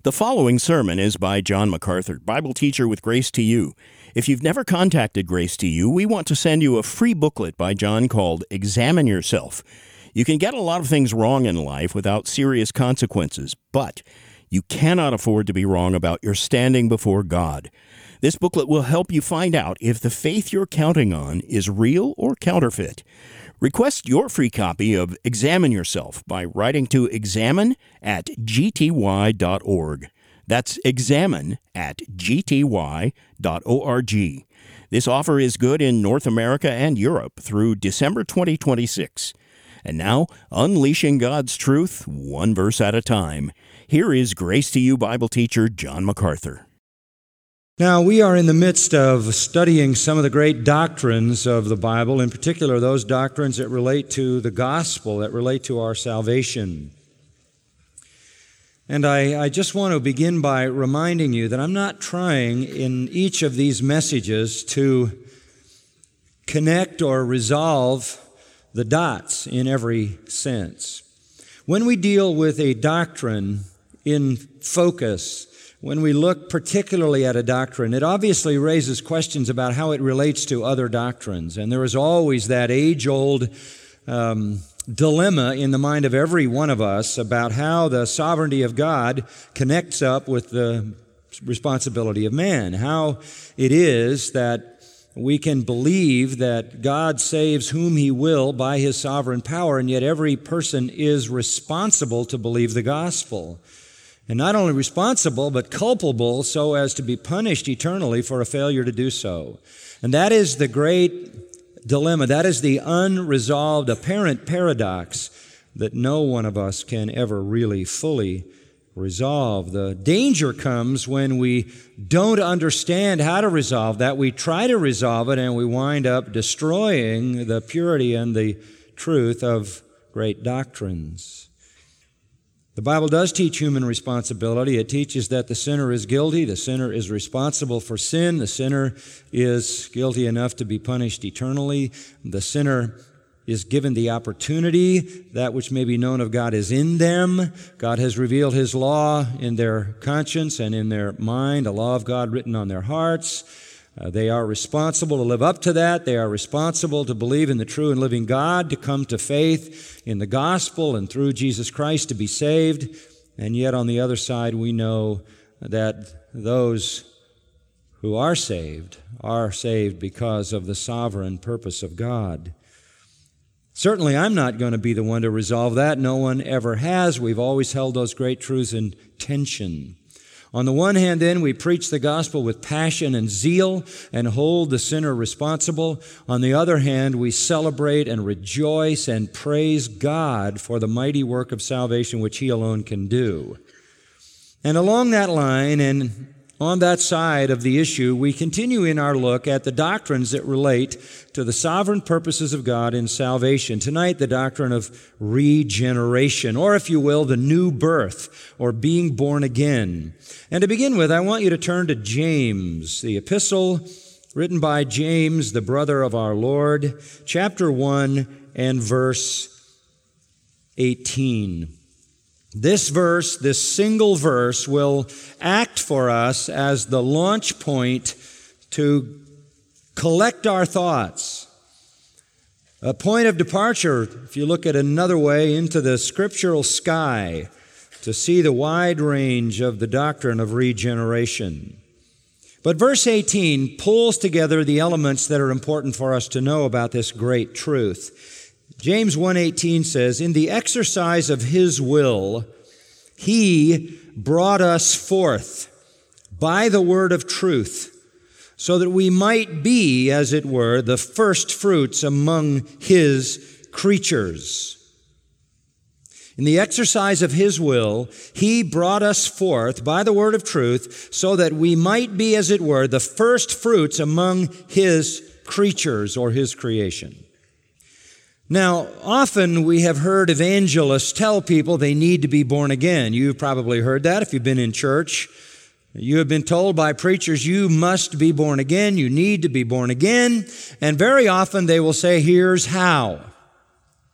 The following sermon is by John MacArthur, Bible teacher with Grace to You. If you've never contacted Grace to You, we want to send you a free booklet by John called Examine Yourself. You can get a lot of things wrong in life without serious consequences, but you cannot afford to be wrong about your standing before God. This booklet will help you find out if the faith you're counting on is real or counterfeit. Request your free copy of Examine Yourself by writing to examine@gty.org. That's examine@gty.org. This offer is good in North America and Europe through December 2026. And now, unleashing God's truth, one verse at a time. Here is Grace to You Bible teacher John MacArthur. Now, we are in the midst of studying some of the great doctrines of the Bible, in particular those doctrines that relate to the gospel, that relate to our salvation. And I just want to begin by reminding you that I'm not trying in each of these messages to connect or resolve the dots in every sense. When we deal with a doctrine in focus, when we look particularly at a doctrine, it obviously raises questions about how it relates to other doctrines. And there is always that age-old dilemma in the mind of every one of us about how the sovereignty of God connects up with the responsibility of man. How it is that we can believe that God saves whom He will by His sovereign power, and yet every person is responsible to believe the gospel. And not only responsible, but culpable so as to be punished eternally for a failure to do so. And that is the great dilemma. That is the unresolved, apparent paradox that no one of us can ever really fully resolve. The danger comes when we don't understand how to resolve that. We try to resolve it, and we wind up destroying the purity and the truth of great doctrines. The Bible does teach human responsibility. It teaches that the sinner is guilty, the sinner is responsible for sin, the sinner is guilty enough to be punished eternally, the sinner is given the opportunity. That which may be known of God is in them. God has revealed His law in their conscience and in their mind, a law of God written on their hearts. They are responsible to live up to that. They are responsible to believe in the true and living God, to come to faith in the gospel and through Jesus Christ to be saved. And yet on the other side, we know that those who are saved because of the sovereign purpose of God. Certainly, I'm not going to be the one to resolve that. No one ever has. We've always held those great truths in tension. On the one hand, then, we preach the gospel with passion and zeal and hold the sinner responsible. On the other hand, we celebrate and rejoice and praise God for the mighty work of salvation which He alone can do. And along that line and on that side of the issue, we continue in our look at the doctrines that relate to the sovereign purposes of God in salvation. Tonight, the doctrine of regeneration, or if you will, the new birth, or being born again. And to begin with, I want you to turn to James, the epistle written by James, the brother of our Lord, chapter 1 and verse 18. This verse, this single verse, will act for us as the launch point to collect our thoughts. A point of departure, if you look at another way, into the scriptural sky to see the wide range of the doctrine of regeneration. But verse 18 pulls together the elements that are important for us to know about this great truth. James 1:18 says, "In the exercise of His will, He brought us forth by the word of truth, so that we might be, as it were, the first fruits among His creatures." In the exercise of His will, He brought us forth by the word of truth, so that we might be, as it were, the first fruits among His creatures or His creation. Now, often we have heard evangelists tell people they need to be born again. You've probably heard that if you've been in church. You have been told by preachers, you must be born again, you need to be born again. And very often they will say, here's how.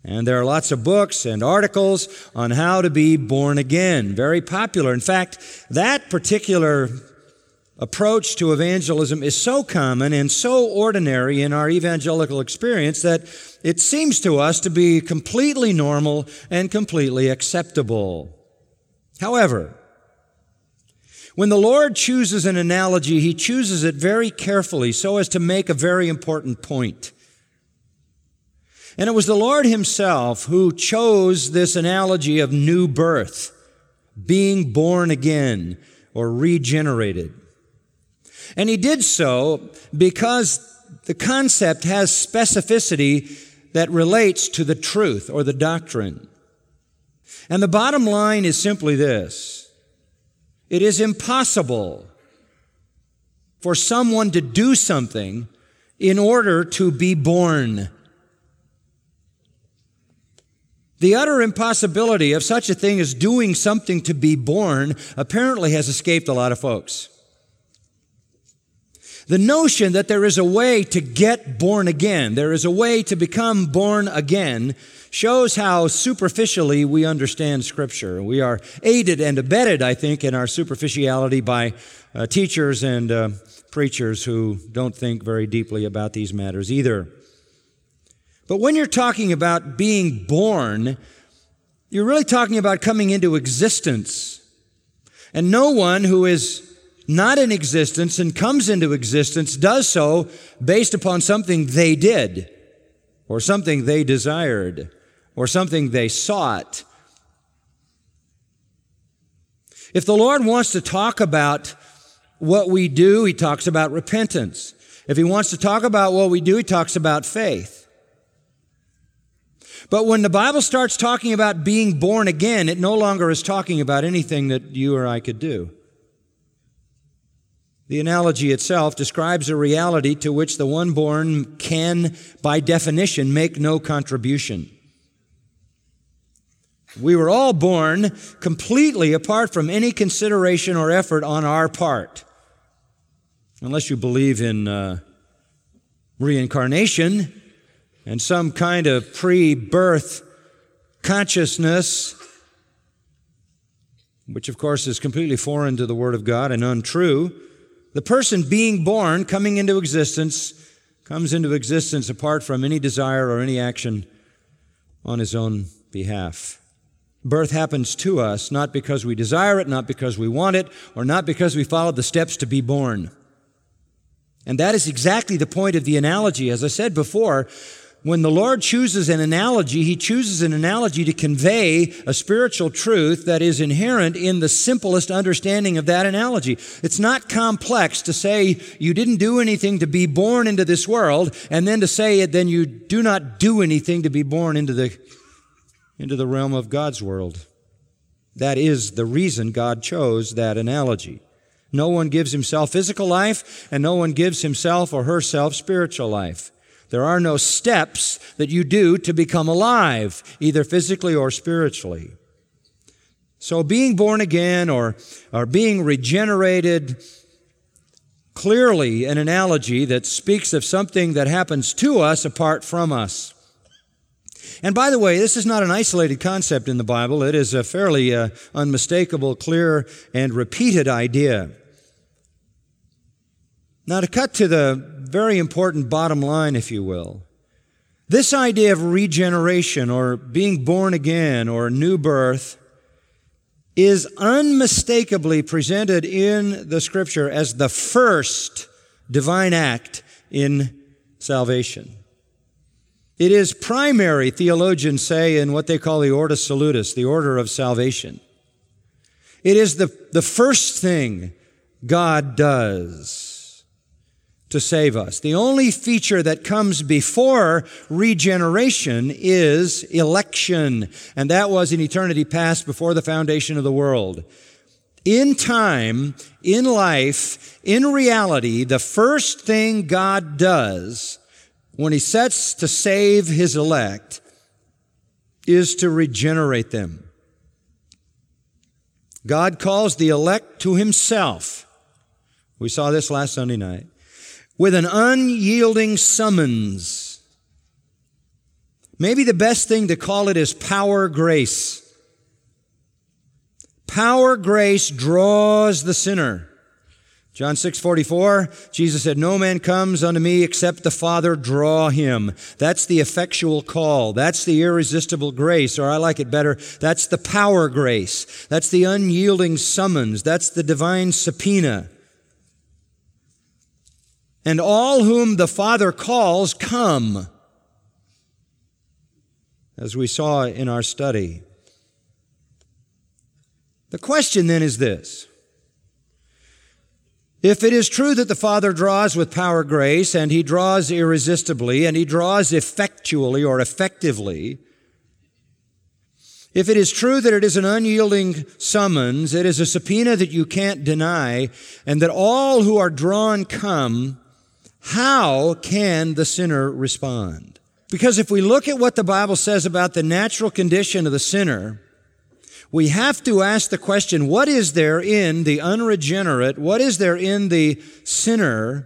And there are lots of books and articles on how to be born again. Very popular. In fact, that particular approach to evangelism is so common and so ordinary in our evangelical experience that it seems to us to be completely normal and completely acceptable. However, when the Lord chooses an analogy, He chooses it very carefully so as to make a very important point. And it was the Lord Himself who chose this analogy of new birth, being born again or regenerated. And He did so because the concept has specificity that relates to the truth or the doctrine. And the bottom line is simply this: it is impossible for someone to do something in order to be born. The utter impossibility of such a thing as doing something to be born apparently has escaped a lot of folks. The notion that there is a way to get born again, there is a way to become born again, shows how superficially we understand Scripture. We are aided and abetted, I think, in our superficiality by teachers and preachers who don't think very deeply about these matters either. But when you're talking about being born, you're really talking about coming into existence. And no one who is not in existence and comes into existence does so based upon something they did, or something they desired, or something they sought. If the Lord wants to talk about what we do, He talks about repentance. If He wants to talk about what we do, He talks about faith. But when the Bible starts talking about being born again, it no longer is talking about anything that you or I could do. The analogy itself describes a reality to which the one born can, by definition, make no contribution. We were all born completely apart from any consideration or effort on our part. Unless you believe in reincarnation and some kind of pre-birth consciousness, which of course is completely foreign to the Word of God and untrue. The person being born, coming into existence, comes into existence apart from any desire or any action on his own behalf. Birth happens to us not because we desire it, not because we want it, or not because we followed the steps to be born. And that is exactly the point of the analogy. As I said before, when the Lord chooses an analogy, He chooses an analogy to convey a spiritual truth that is inherent in the simplest understanding of that analogy. It's not complex to say you didn't do anything to be born into this world, and then to say then you do not do anything to be born into the realm of God's world. That is the reason God chose that analogy. No one gives himself physical life, and no one gives himself or herself spiritual life. There are no steps that you do to become alive, either physically or spiritually. So being born again or being regenerated, clearly an analogy that speaks of something that happens to us apart from us. And by the way, this is not an isolated concept in the Bible. It is a fairly unmistakable, clear, and repeated idea. Now, to cut to the very important bottom line, if you will, this idea of regeneration or being born again or new birth is unmistakably presented in the Scripture as the first divine act in salvation. It is primary, theologians say, in what they call the Ordo Salutis, the order of salvation. It is the first thing God does to save us. The only feature that comes before regeneration is election, and that was in eternity past before the foundation of the world. In time, in life, in reality, the first thing God does when He sets to save His elect is to regenerate them. God calls the elect to Himself. We saw this last Sunday night. With an unyielding summons. Maybe the best thing to call it is power grace. Power grace draws the sinner. John 6:44, Jesus said, "No man comes unto me except the Father draw him." That's the effectual call. That's the irresistible grace, or I like it better, that's the power grace. That's the unyielding summons. That's the divine subpoena. And all whom the Father calls, come, as we saw in our study. The question then is this: if it is true that the Father draws with power grace, and He draws irresistibly, and He draws effectually or effectively, if it is true that it is an unyielding summons, it is a subpoena that you can't deny, and that all who are drawn come, how can the sinner respond? Because if we look at what the Bible says about the natural condition of the sinner, we have to ask the question, what is there in the unregenerate, what is there in the sinner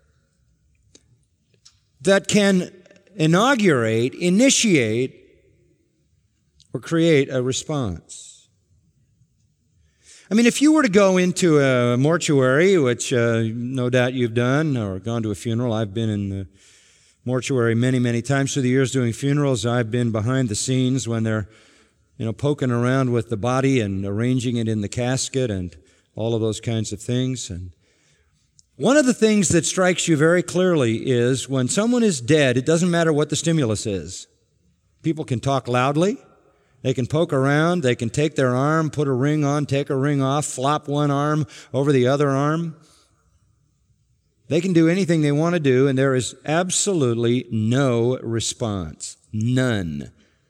that can initiate, or create a response? I mean, if you were to go into a mortuary, which no doubt you've done, or gone to a funeral. I've been in the mortuary many, many times through the years doing funerals. I've been behind the scenes when they're poking around with the body and arranging it in the casket and all of those kinds of things. And one of the things that strikes you very clearly is when someone is dead, it doesn't matter what the stimulus is. People can talk loudly. They can poke around. They can take their arm, put a ring on, take a ring off, flop one arm over the other arm. They can do anything they want to do, and there is absolutely no response. None.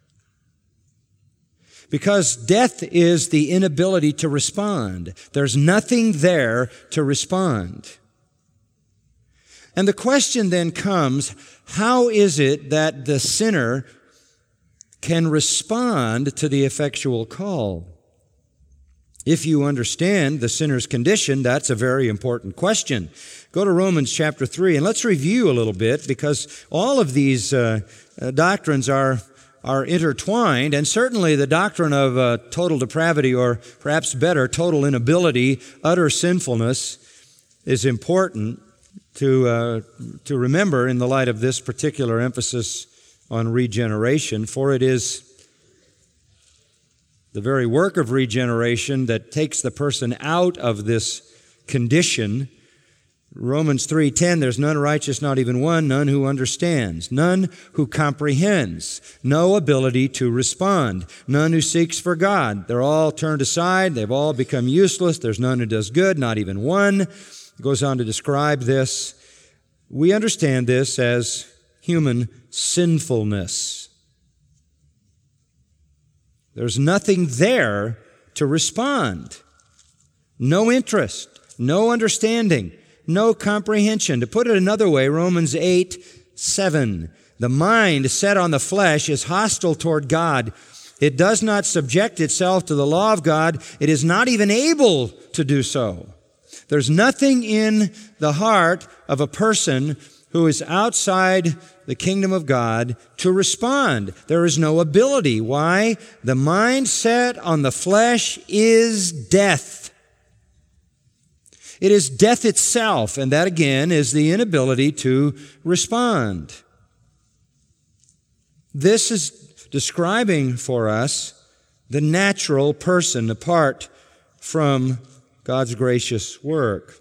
Because death is the inability to respond. There's nothing there to respond. And the question then comes, how is it that the sinner can respond to the effectual call? If you understand the sinner's condition, that's a very important question. Go to Romans chapter 3, and let's review a little bit, because all of these doctrines are intertwined, and certainly the doctrine of total depravity, or perhaps better, total inability, utter sinfulness, is important to remember in the light of this particular emphasis on regeneration, for it is the very work of regeneration that takes the person out of this condition. Romans 3:10, there's none righteous, not even one, none who understands, none who comprehends, no ability to respond, none who seeks for God. They're all turned aside, they've all become useless, there's none who does good, not even one. It goes on to describe this. We understand this as human sinfulness. There's nothing there to respond. No interest, no understanding, no comprehension. To put it another way, Romans 8:7, the mind set on the flesh is hostile toward God. It does not subject itself to the law of God. It is not even able to do so. There's nothing in the heart of a person who is outside the kingdom of God to respond. There is no ability. Why? The mind set on the flesh is death. It is death itself, and that again is the inability to respond. This is describing for us the natural person apart from God's gracious work.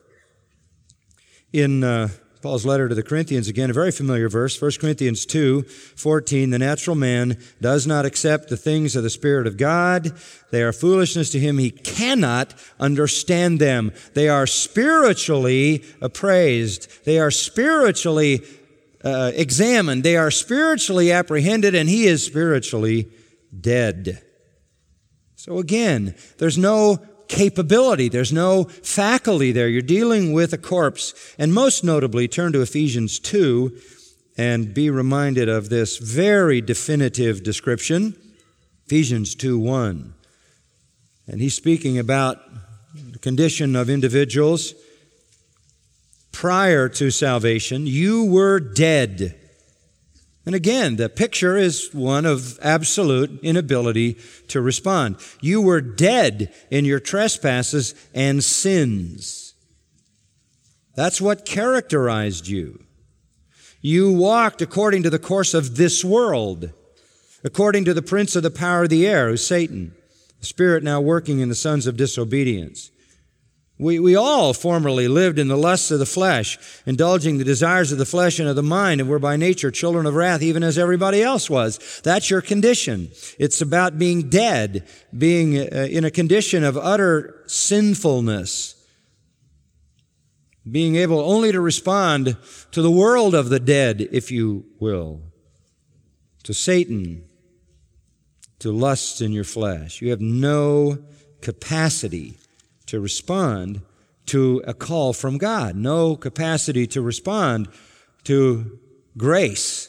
In Paul's letter to the Corinthians, again, a very familiar verse, 1 Corinthians 2:14, the natural man does not accept the things of the Spirit of God. They are foolishness to him. He cannot understand them. They are spiritually appraised. They are spiritually examined. They are spiritually apprehended, and he is spiritually dead. So again, there's no capability. There's no faculty there. You're dealing with a corpse. And most notably, turn to Ephesians 2 and be reminded of this very definitive description. Ephesians 2:1. And he's speaking about the condition of individuals prior to salvation. You were dead And again, the picture is one of absolute inability to respond. You were dead in your trespasses and sins. That's what characterized you. You walked according to the course of this world, according to the prince of the power of the air, who's Satan, the spirit now working in the sons of disobedience. We all formerly lived in the lusts of the flesh, indulging the desires of the flesh and of the mind, and were by nature children of wrath, even as everybody else was. That's your condition. It's about being dead, being in a condition of utter sinfulness, being able only to respond to the world of the dead, if you will, to Satan, to lusts in your flesh. You have no capacity to respond to a call from God, no capacity to respond to grace.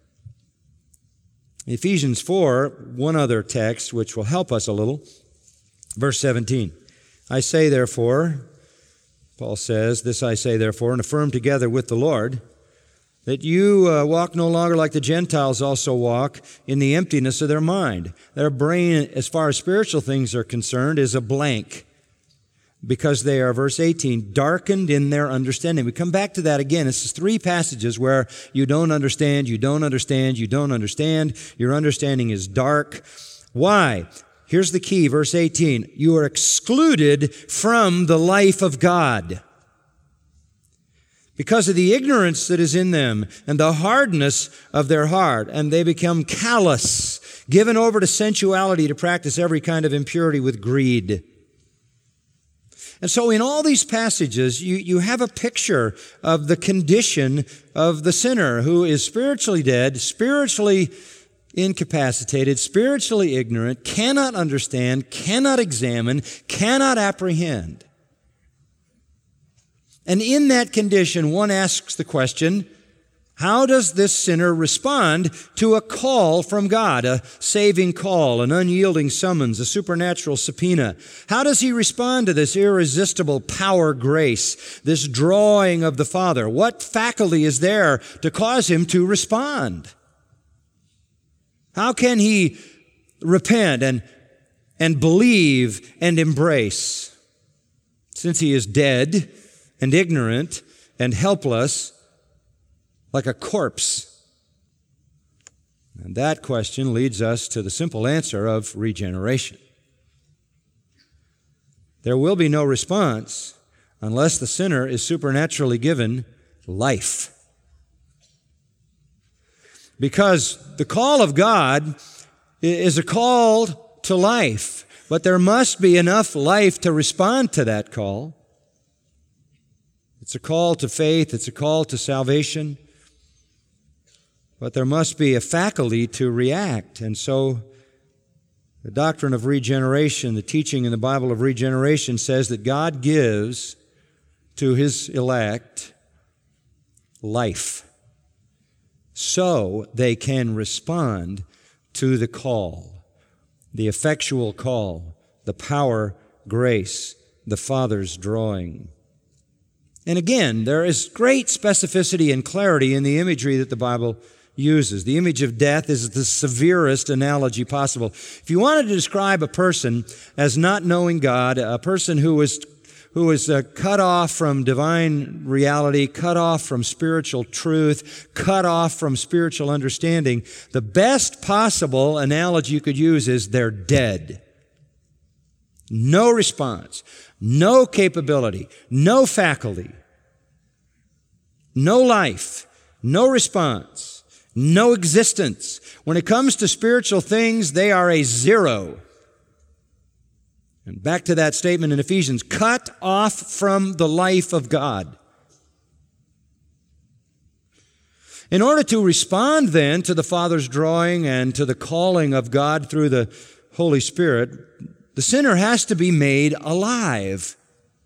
Ephesians 4, one other text which will help us a little, verse 17. I say therefore, Paul says, this I say therefore, and affirm together with the Lord, that you walk no longer like the Gentiles also walk in the emptiness of their mind. Their brain, as far as spiritual things are concerned, is a blank, because they are, verse 18, darkened in their understanding. We come back to that again. This is three passages where you don't understand, you don't understand, you don't understand. Your understanding is dark. Why? Here's the key, verse 18. You are excluded from the life of God because of the ignorance that is in them and the hardness of their heart, and they become callous, given over to sensuality to practice every kind of impurity with greed. And so in all these passages, you have a picture of the condition of the sinner who is spiritually dead, spiritually incapacitated, spiritually ignorant, cannot understand, cannot examine, cannot apprehend. And in that condition, one asks the question, how does this sinner respond to a call from God, a saving call, an unyielding summons, a supernatural subpoena? How does he respond to this irresistible power grace, this drawing of the Father? What faculty is there to cause him to respond? How can he repent and believe and embrace, since he is dead and ignorant and helpless, like a corpse? And that question leads us to the simple answer of regeneration. There will be no response unless the sinner is supernaturally given life. Because the call of God is a call to life, but there must be enough life to respond to that call. It's a call to faith, it's a call to salvation, but there must be a faculty to react. And so the doctrine of regeneration, the teaching in the Bible of regeneration, says that God gives to His elect life so they can respond to the call, the effectual call, the power, grace, the Father's drawing. And again, there is great specificity and clarity in the imagery that the Bible uses. The image of death is the severest analogy possible. If you wanted to describe a person as not knowing God, a person who was cut off from divine reality, cut off from spiritual truth, cut off from spiritual understanding, the best possible analogy you could use is they're dead. No response, no capability, no faculty, no life, no response, no existence. When it comes to spiritual things, they are a zero. And back to that statement in Ephesians, cut off from the life of God. In order to respond then to the Father's drawing and to the calling of God through the Holy Spirit, the sinner has to be made alive.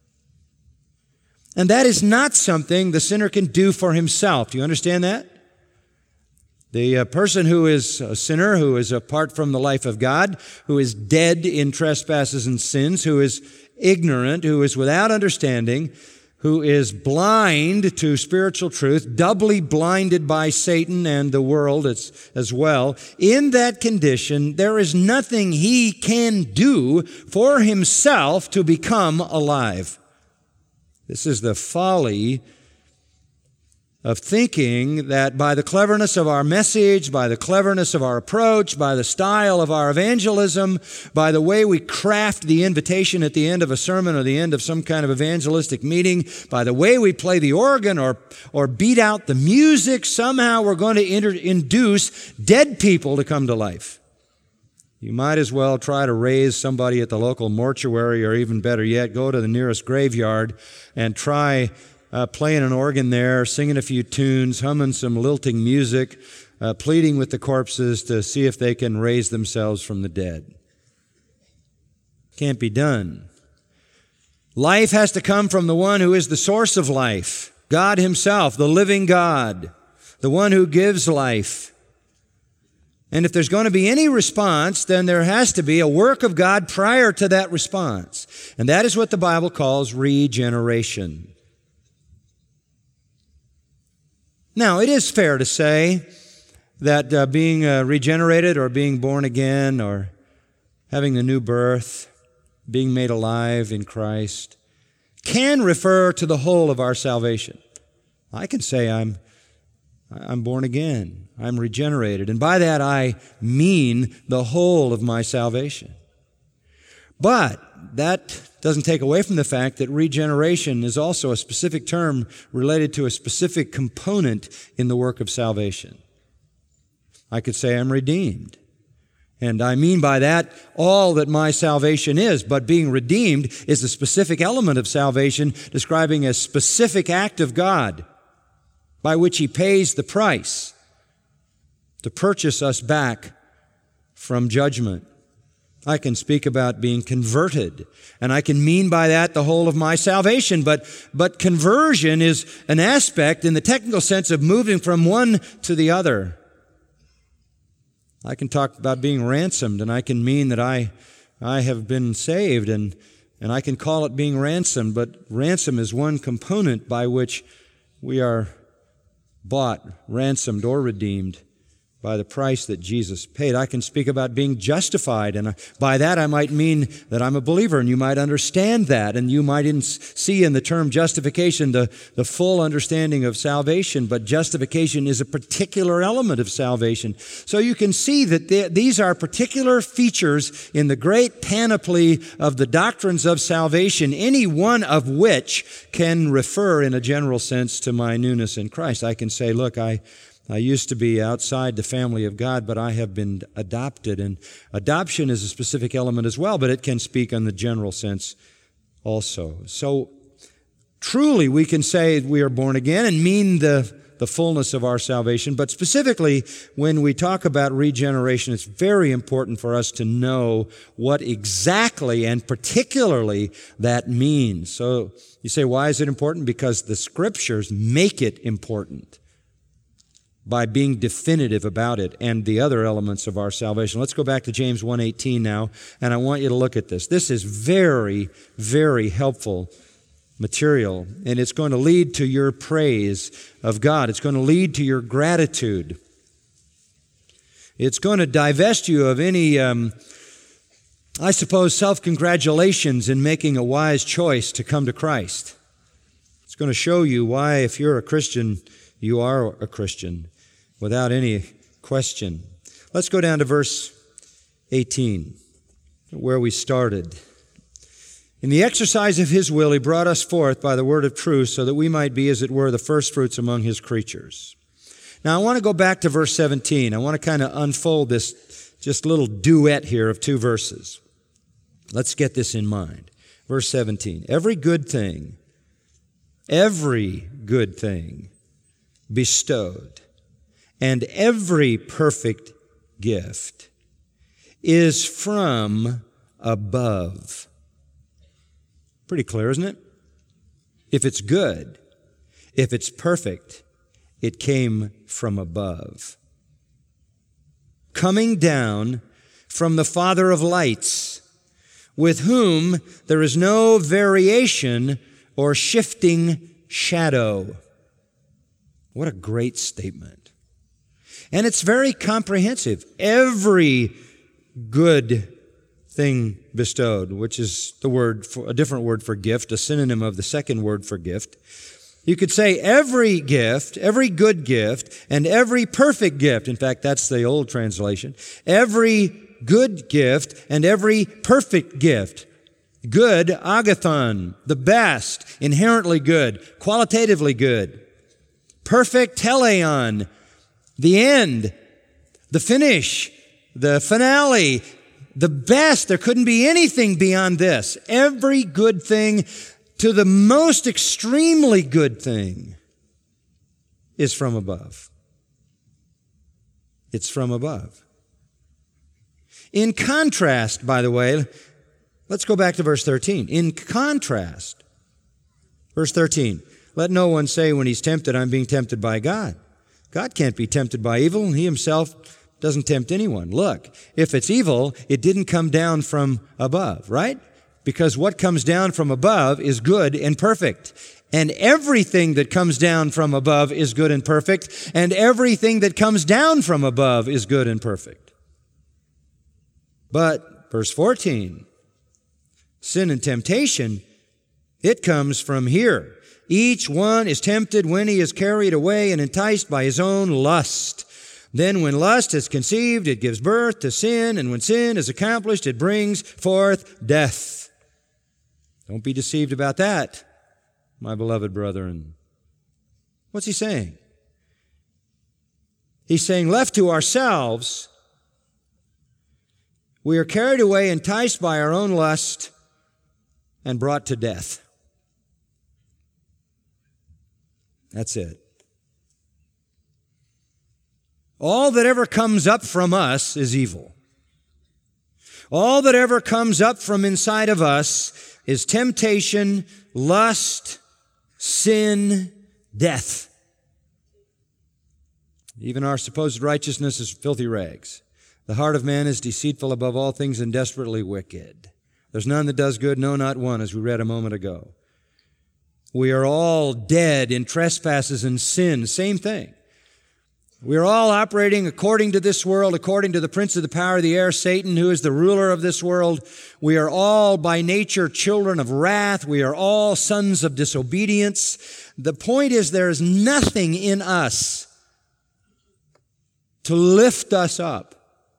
And that is not something the sinner can do for himself. Do you understand that? The person who is a sinner, who is apart from the life of God, who is dead in trespasses and sins, who is ignorant, who is without understanding, who is blind to spiritual truth, doubly blinded by Satan and the world as well, in that condition, there is nothing he can do for himself to become alive. This is the folly of thinking that by the cleverness of our message, by the cleverness of our approach, by the style of our evangelism, by the way we craft the invitation at the end of a sermon or the end of some kind of evangelistic meeting, by the way we play the organ or beat out the music, somehow we're going to induce dead people to come to life. You might as well try to raise somebody at the local mortuary, or even better yet, go to the nearest graveyard and try playing an organ there, singing a few tunes, humming some lilting music, pleading with the corpses to see if they can raise themselves from the dead. Can't be done. Life has to come from the one who is the source of life, God himself, the living God, the one who gives life. And if there's going to be any response, then there has to be a work of God prior to that response. And that is what the Bible calls regeneration. Now, it is fair to say that being regenerated or being born again or having the new birth, being made alive in Christ, can refer to the whole of our salvation. I can say I'm born again. I'm regenerated. And by that I mean the whole of my salvation. But that doesn't take away from the fact that regeneration is also a specific term related to a specific component in the work of salvation. I could say I'm redeemed. And I mean by that all that my salvation is. But being redeemed is a specific element of salvation, describing a specific act of God by which He pays the price to purchase us back from judgment. I can speak about being converted, and I can mean by that the whole of my salvation, but conversion is an aspect in the technical sense of moving from one to the other. I can talk about being ransomed, and I can mean that I have been saved, and I can call it being ransomed, but ransom is one component by which we are bought, ransomed, or redeemed by the price that Jesus paid. I can speak about being justified, and by that I might mean that I'm a believer, and you might understand that, and you might see in the term justification the full understanding of salvation, but justification is a particular element of salvation. So you can see that these are particular features in the great panoply of the doctrines of salvation, any one of which can refer in a general sense to my newness in Christ. I can say, look, I used to be outside the family of God, but I have been adopted. And adoption is a specific element as well, but it can speak in the general sense also. So truly we can say we are born again and mean the fullness of our salvation. But specifically, when we talk about regeneration, it's very important for us to know what exactly and particularly that means. So you say, why is it important? Because the Scriptures make it important by being definitive about it and the other elements of our salvation. Let's go back to James 1:18 now, and I want you to look at this. This is very, very helpful material, and it's going to lead to your praise of God. It's going to lead to your gratitude. It's going to divest you of any, self-congratulations in making a wise choice to come to Christ. It's going to show you why, if you're a Christian, you are a Christian, without any question. Let's go down to verse 18, where we started. In the exercise of His will, He brought us forth by the word of truth, so that we might be, as it were, the firstfruits among His creatures. Now, I want to go back to verse 17. I want to kind of unfold this just little duet here of two verses. Let's get this in mind. Verse 17, every good thing bestowed, and every perfect gift is from above. Pretty clear, isn't it? If it's good, if it's perfect, it came from above. Coming down from the Father of lights, with whom there is no variation or shifting shadow. What a great statement. And it's very comprehensive. Every good thing bestowed, which is a different word for gift, a synonym of the second word for gift. You could say every gift, every good gift, and every perfect gift. In fact, that's the old translation. Every good gift and every perfect gift. Good, agathon, the best, inherently good, qualitatively good. Perfect, teleon, the end, the finish, the finale, the best. There couldn't be anything beyond this. Every good thing to the most extremely good thing is from above. It's from above. In contrast, by the way, let's go back to verse 13. In contrast, verse 13, let no one say when he's tempted, I'm being tempted by God. God can't be tempted by evil, and He Himself doesn't tempt anyone. Look, if it's evil, it didn't come down from above, right? Because what comes down from above is good and perfect. And everything that comes down from above is good and perfect. And everything that comes down from above is good and perfect. But, verse 14, sin and temptation, it comes from here. Each one is tempted when he is carried away and enticed by his own lust. Then when lust is conceived, it gives birth to sin, and when sin is accomplished, it brings forth death. Don't be deceived about that, my beloved brethren. What's he saying? He's saying, left to ourselves, we are carried away, enticed by our own lust, and brought to death. That's it. All that ever comes up from us is evil. All that ever comes up from inside of us is temptation, lust, sin, death. Even our supposed righteousness is filthy rags. The heart of man is deceitful above all things and desperately wicked. There's none that does good, no, not one, as we read a moment ago. We are all dead in trespasses and sin. Same thing. We are all operating according to this world, according to the prince of the power of the air, Satan, who is the ruler of this world. We are all by nature children of wrath. We are all sons of disobedience. The point is, there is nothing in us to lift us up.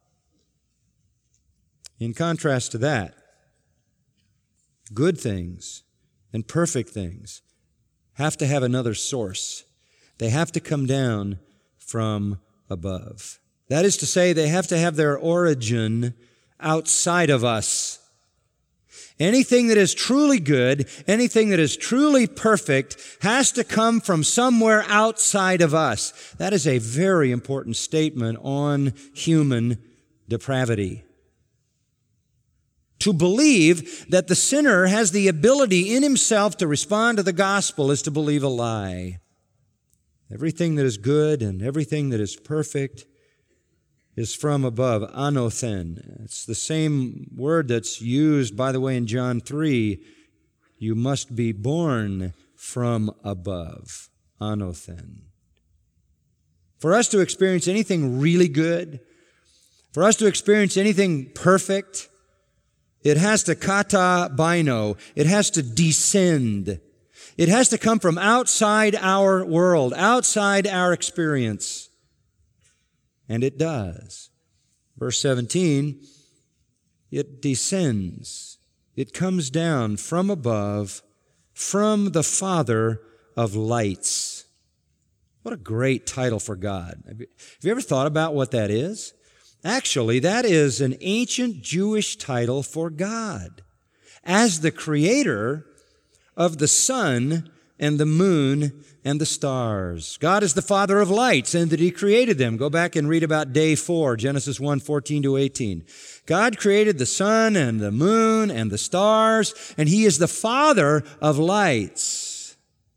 In contrast to that, good things and perfect things have to have another source. They have to come down from above. That is to say, they have to have their origin outside of us. Anything that is truly good, anything that is truly perfect, has to come from somewhere outside of us. That is a very important statement on human depravity. To believe that the sinner has the ability in himself to respond to the gospel is to believe a lie. Everything that is good and everything that is perfect is from above, anothen. It's the same word that's used, by the way, in John 3. You must be born from above, anothen. For us to experience anything really good, for us to experience anything perfect, it has to kata bino. It has to descend. It has to come from outside our world, outside our experience. And it does. Verse 17, it descends. It comes down from above, from the Father of lights. What a great title for God. Have you ever thought about what that is? Actually, that is an ancient Jewish title for God as the creator of the sun and the moon and the stars. God is the Father of lights, and that He created them. Go back and read about day 4, Genesis 1:14-18. God created the sun and the moon and the stars, and He is the Father of lights.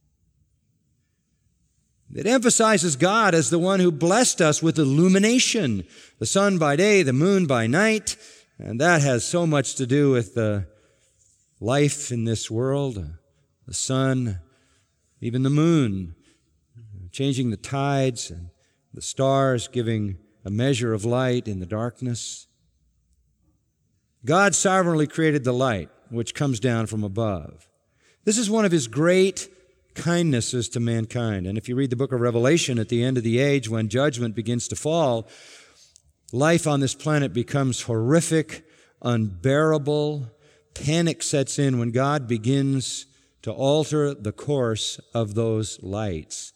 It emphasizes God as the one who blessed us with illumination, the sun by day, the moon by night, and that has so much to do with the life in this world. the sun, even the moon, changing the tides, and the stars giving a measure of light in the darkness. God sovereignly created the light, which comes down from above. This is one of His great kindnesses to mankind. And if you read the book of Revelation at the end of the age, when judgment begins to fall, life on this planet becomes horrific, unbearable. Panic sets in when God begins to alter the course of those lights.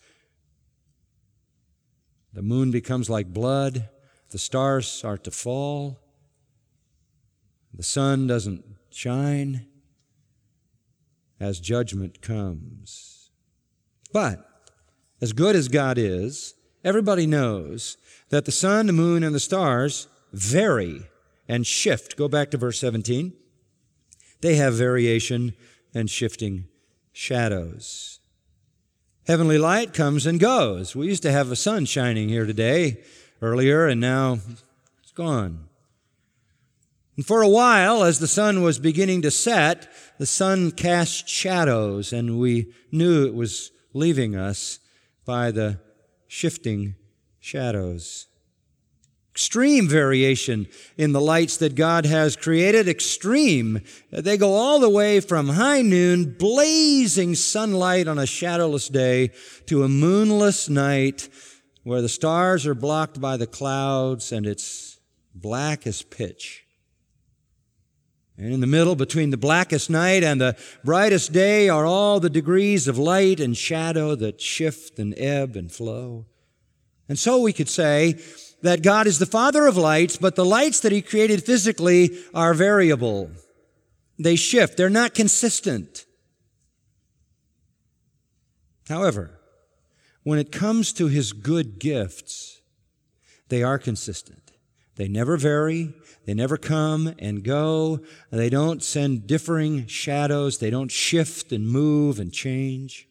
The moon becomes like blood. The stars start to fall. The sun doesn't shine as judgment comes. But as good as God is, everybody knows that the sun, the moon, and the stars vary and shift. Go back to verse 17. They have variation and shifting shadows. Heavenly light comes and goes. We used to have a sun shining here today, earlier, and now it's gone. And for a while, as the sun was beginning to set, the sun cast shadows, and we knew it was leaving us by the shifting shadows. Extreme variation in the lights that God has created. Extreme. They go all the way from high noon, blazing sunlight on a shadowless day, to a moonless night where the stars are blocked by the clouds and it's black as pitch. And in the middle, between the blackest night and the brightest day, are all the degrees of light and shadow that shift and ebb and flow. And so we could say that God is the Father of lights, but the lights that He created physically are variable. They shift. They're not consistent. However, when it comes to His good gifts, they are consistent. They never vary. They never come and go. They don't send differing shadows. They don't shift and move and change.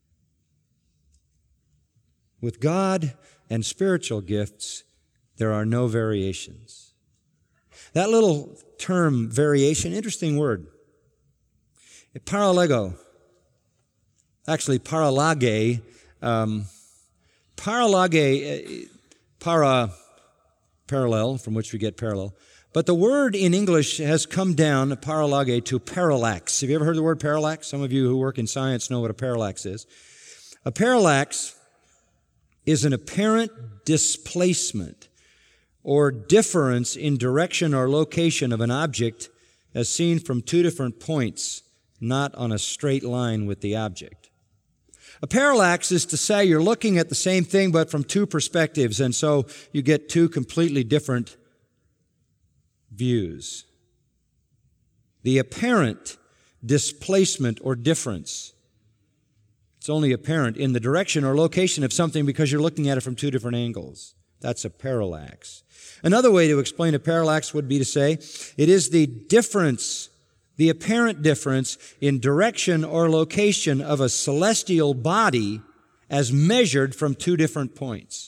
With God and spiritual gifts, there are no variations. That little term, variation, interesting word. Paralego. Actually, paralage. Parallel, from which we get parallel. But the word in English has come down, paralage, to parallax. Have you ever heard the word parallax? Some of you who work in science know what a parallax is. A parallax is an apparent displacement or difference in direction or location of an object as seen from two different points, not on a straight line with the object. A parallax is to say you're looking at the same thing but from two perspectives, and so you get two completely different views. The apparent displacement or difference, it's only apparent in the direction or location of something because you're looking at it from two different angles. That's a parallax. Another way to explain a parallax would be to say it is the difference, the apparent difference in direction or location of a celestial body as measured from two different points.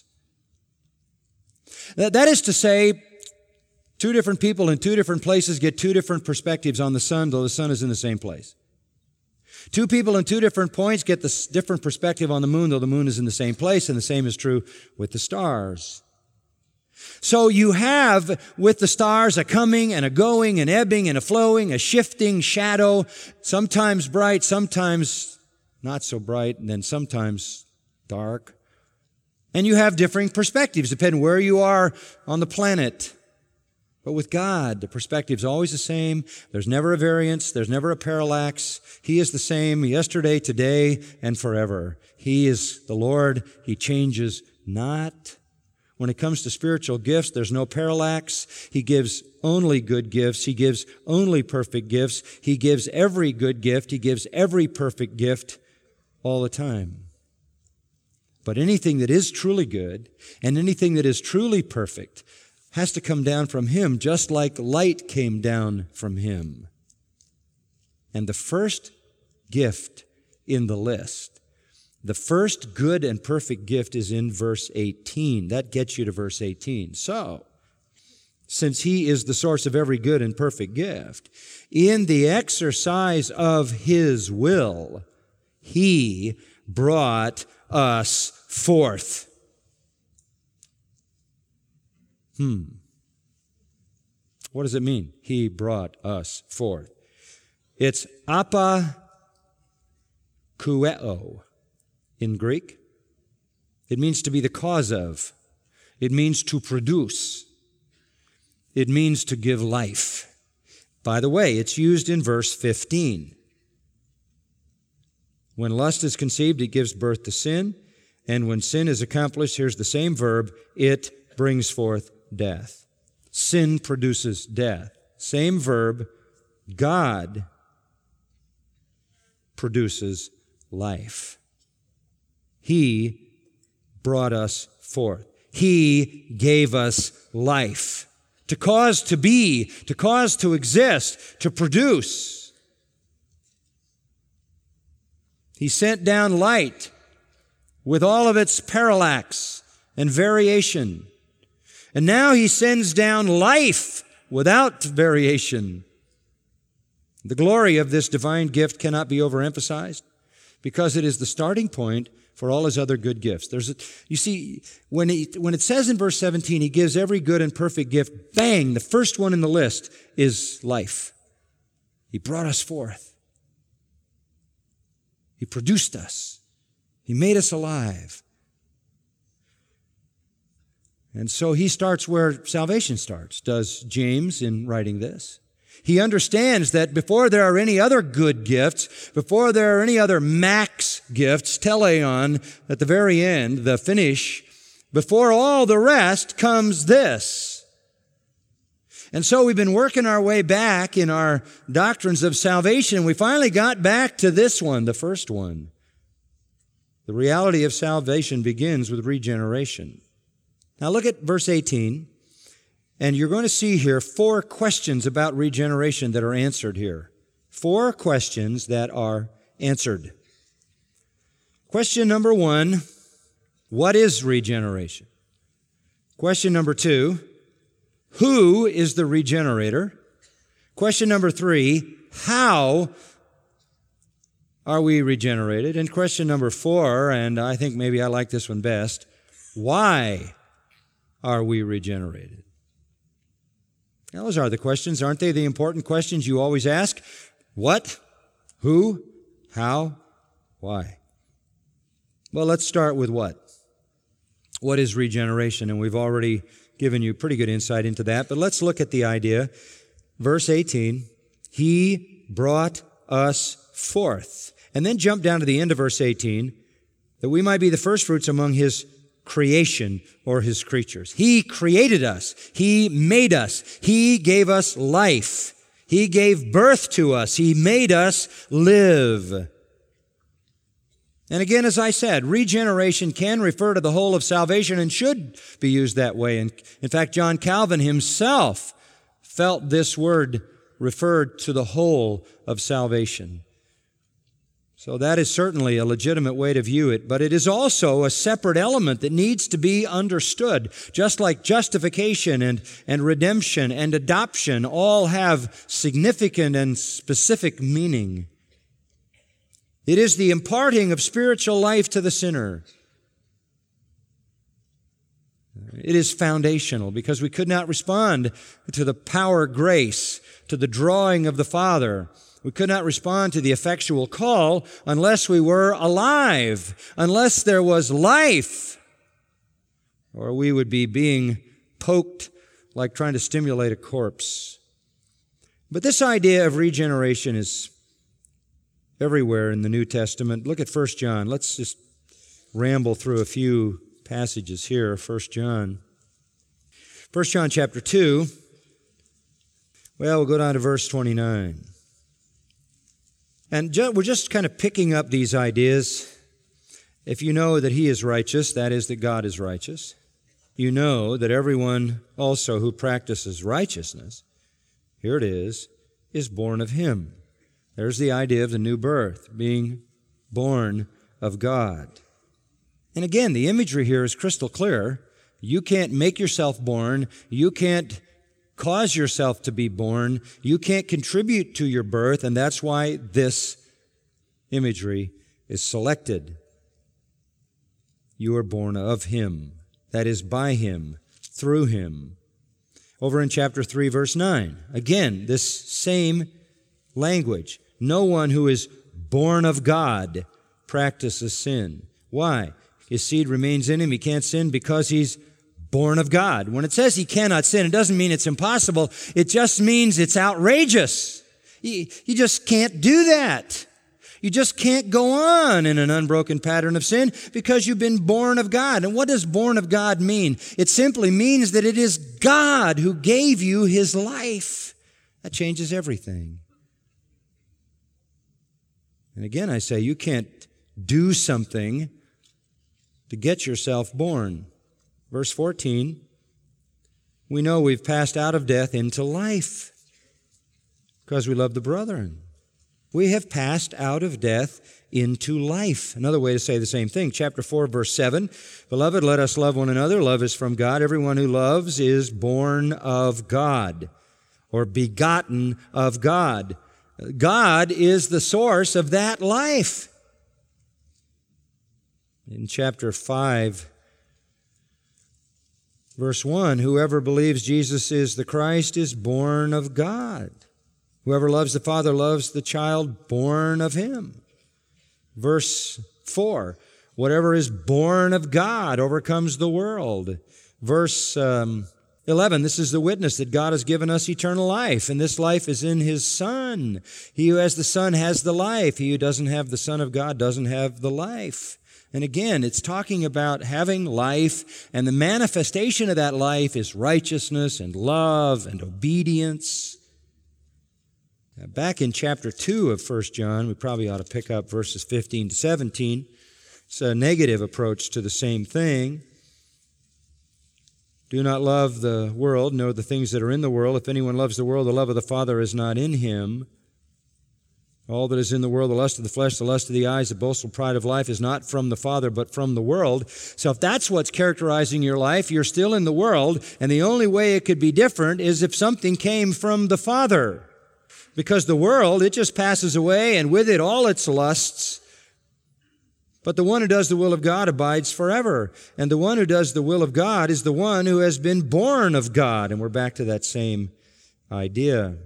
That is to say, two different people in two different places get two different perspectives on the sun, though the sun is in the same place. Two people in two different points get the different perspective on the moon, though the moon is in the same place, and the same is true with the stars. So you have with the stars a coming and a going, an ebbing and a flowing, a shifting shadow, sometimes bright, sometimes not so bright, and then sometimes dark. And you have differing perspectives depending where you are on the planet. But with God, the perspective is always the same. There's never a variance. There's never a parallax. He is the same yesterday, today, and forever. He is the Lord. He changes not. When it comes to spiritual gifts, there's no parallax. He gives only good gifts. He gives only perfect gifts. He gives every good gift. He gives every perfect gift all the time. But anything that is truly good and anything that is truly perfect has to come down from Him, just like light came down from Him. And the first gift in the list, the first good and perfect gift is in verse 18. That gets you to verse 18. So, since He is the source of every good and perfect gift, in the exercise of His will, He brought us forth. What does it mean? He brought us forth. It's apakueo in Greek. It means to be the cause of. It means to produce. It means to give life. By the way, it's used in verse 15. When lust is conceived, it gives birth to sin. And when sin is accomplished, here's the same verb, it brings forth death. Sin produces death. Same verb, God produces life. He brought us forth. He gave us life. To cause to be, to cause to exist, to produce. He sent down light with all of its parallax and variation. And now He sends down life without variation. The glory of this divine gift cannot be overemphasized because it is the starting point for all His other good gifts. You see, when it says in verse 17, He gives every good and perfect gift, bang, the first one in the list is life. He brought us forth. He produced us. He made us alive. And so He starts where salvation starts, does James in writing this. He understands that before there are any other good gifts, before there are any other max gifts, teleon, at the very end, the finish, before all the rest comes this. And so we've been working our way back in our doctrines of salvation. We finally got back to this one, the first one. The reality of salvation begins with regeneration. Now look at verse 18. And you're going to see here 4 questions about regeneration that are answered here. 4 questions that are answered. Question number 1, what is regeneration? Question number 2, who is the regenerator? Question number 3, how are we regenerated? And question number 4, and I think maybe I like this one best, why are we regenerated? Those are the questions, aren't they? The important questions you always ask. What? Who? How? Why? Well, let's start with what? What is regeneration? And we've already given you pretty good insight into that, but let's look at the idea. Verse 18, He brought us forth. And then jump down to the end of verse 18, that we might be the first fruits among His creation or His creatures. He created us. He made us. He gave us life. He gave birth to us. He made us live. And again, as I said, regeneration can refer to the whole of salvation and should be used that way. And in fact, John Calvin himself felt this word referred to the whole of salvation. So that is certainly a legitimate way to view it, but it is also a separate element that needs to be understood. Just like justification and redemption and adoption all have significant and specific meaning. It is the imparting of spiritual life to the sinner. It is foundational because we could not respond to the power grace, to the drawing of the Father. We could not respond to the effectual call unless we were alive, unless there was life, or we would be being poked like trying to stimulate a corpse. But this idea of regeneration is everywhere in the New Testament. Look at 1 John. Let's just ramble through a few passages here. 1 John. 1 John chapter 2. Well, we'll go down to verse 29. And we're just kind of picking up these ideas. If you know that He is righteous, that is, that God is righteous, you know that everyone also who practices righteousness, here it is born of Him. There's the idea of the new birth, being born of God. And again, the imagery here is crystal clear. You can't make yourself born. You can't cause yourself to be born. You can't contribute to your birth, and that's why this imagery is selected. You are born of Him. That is, by Him, through Him. Over in chapter 3, verse 9, again, this same language. No one who is born of God practices sin. Why? His seed remains in him. He can't sin because he's born of God. When it says he cannot sin, it doesn't mean it's impossible. It just means it's outrageous. You just can't do that. You just can't go on in an unbroken pattern of sin because you've been born of God. And what does born of God mean? It simply means that it is God who gave you His life. That changes everything. And again, I say, you can't do something to get yourself born. Verse 14, we know we've passed out of death into life because we love the brethren. We have passed out of death into life. Another way to say the same thing, chapter 4, verse 7, Beloved, let us love one another. Love is from God. Everyone who loves is born of God, or begotten of God. God is the source of that life. In chapter 5, verse 1, whoever believes Jesus is the Christ is born of God. Whoever loves the Father loves the child born of Him. Verse 4, whatever is born of God overcomes the world. Verse 11, this is the witness that God has given us eternal life, and this life is in His Son. He who has the Son has the life. He who doesn't have the Son of God doesn't have the life. And again, it's talking about having life, and the manifestation of that life is righteousness and love and obedience. Now, back in chapter 2 of 1 John, we probably ought to pick up verses 15 to 17. It's a negative approach to the same thing. Do not love the world, nor the things that are in the world. If anyone loves the world, the love of the Father is not in him. All that is in the world, the lust of the flesh, the lust of the eyes, the boastful pride of life, is not from the Father, but from the world. So if that's what's characterizing your life, you're still in the world, and the only way it could be different is if something came from the Father. Because the world, it just passes away, and with it all its lusts. But the one who does the will of God abides forever. And the one who does the will of God is the one who has been born of God. And we're back to that same idea.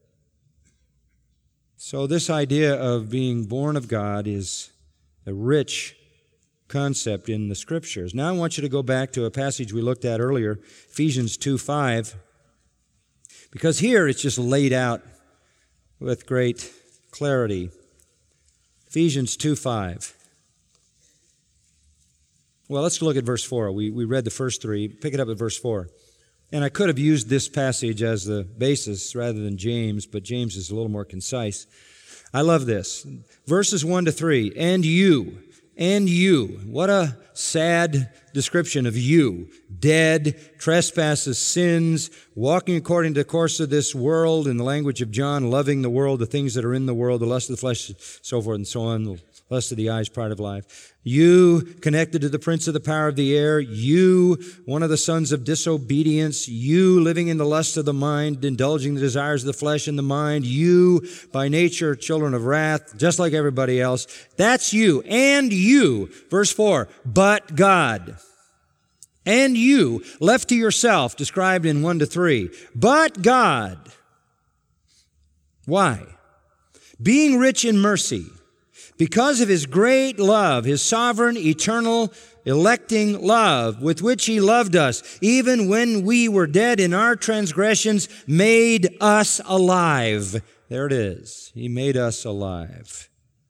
So this idea of being born of God is a rich concept in the Scriptures. Now I want you to go back to a passage we looked at earlier, Ephesians 2:5, because here it's just laid out with great clarity. Ephesians 2:5. Well, let's look at verse 4. We read the first three. Pick it up at verse 4. And I could have used this passage as the basis rather than James, but James is a little more concise. I love this. Verses 1 to 3. And you. What a sad description of you. Dead, trespasses, sins, walking according to the course of this world, in the language of John, loving the world, the things that are in the world, the lust of the flesh, so forth and so on, the lust of the eyes, pride of life. You, connected to the prince of the power of the air. You, one of the sons of disobedience. You, living in the lust of the mind, indulging the desires of the flesh and the mind. You, by nature, children of wrath, just like everybody else. That's you. And you, verse 4, but God. And you, left to yourself, described in 1 to 3. But God. Why? Being rich in mercy, because of His great love, His sovereign, eternal, electing love, with which He loved us, even when we were dead in our transgressions, made us alive. There it is. He made us alive.